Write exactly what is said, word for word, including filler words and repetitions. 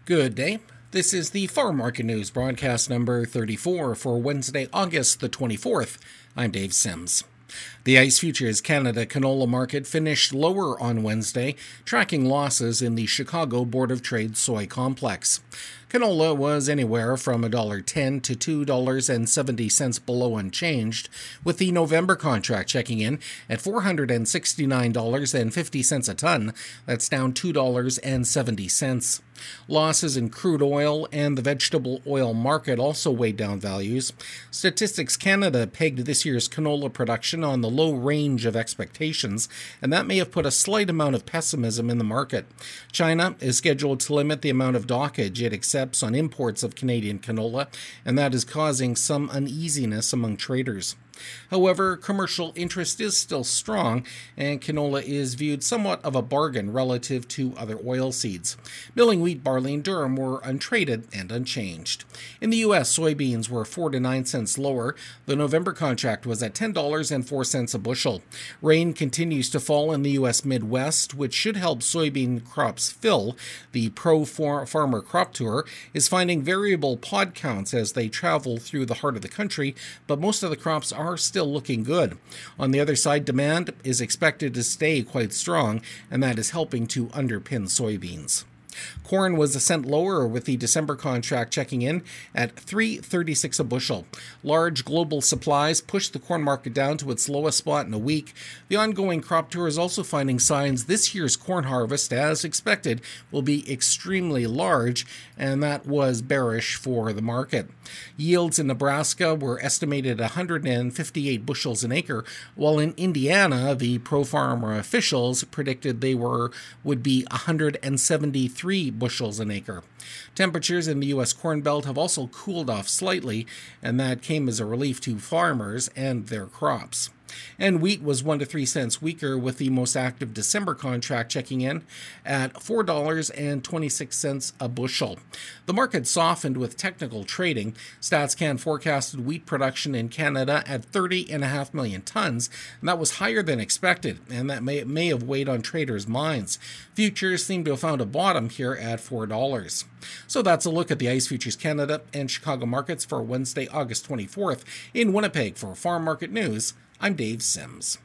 Good day. This is the Farm Market News broadcast number thirty-four for Wednesday, August the twenty-fourth. I'm Dave Sims. The ICE Futures Canada canola market finished lower on Wednesday, tracking losses in the Chicago Board of Trade soy complex. Canola was anywhere from one dollar ten to two dollars and seventy cents below unchanged, with the November contract checking in at four hundred sixty-nine dollars and fifty cents a ton. That's down two dollars and seventy cents. Losses in crude oil and the vegetable oil market also weighed down values. Statistics Canada pegged this year's canola production on the low range of expectations, and that may have put a slight amount of pessimism in the market. China is scheduled to limit the amount of dockage it accepts on imports of Canadian canola, and that is causing some uneasiness among traders. However, commercial interest is still strong, and canola is viewed somewhat of a bargain relative to other oilseeds. Milling wheat, barley, and durum were untraded and unchanged. In the U S, soybeans were four to nine cents lower. The November contract was at ten dollars and four cents a bushel. Rain continues to fall in the U S Midwest, which should help soybean crops fill. The Pro Farmer Crop Tour is finding variable pod counts as they travel through the heart of the country, but most of the crops are are still looking good. On the other side, demand is expected to stay quite strong, and that is helping to underpin soybeans. Corn was a cent lower, with the December contract checking in at three thirty-six a bushel. Large global supplies pushed the corn market down to its lowest spot in a week. The ongoing crop tour is also finding signs this year's corn harvest, as expected, will be extremely large, and that was bearish for the market. Yields in Nebraska were estimated at one hundred fifty-eight bushels an acre, while in Indiana, the Pro Farmer officials predicted they were would be one hundred seventy-three bushels an acre. Temperatures in the U S Corn Belt have also cooled off slightly, and that came as a relief to farmers and their crops. And wheat was one to three cents weaker, with the most active December contract checking in at four dollars and twenty-six cents a bushel. The market softened with technical trading. StatsCan forecasted wheat production in Canada at thirty point five million tons, and that was higher than expected, and that may, may have weighed on traders' minds. Futures seem to have found a bottom here at four dollars. So that's a look at the ICE Futures Canada and Chicago markets for Wednesday, August twenty-fourth. In Winnipeg for Farm Market News, I'm Dave Sims.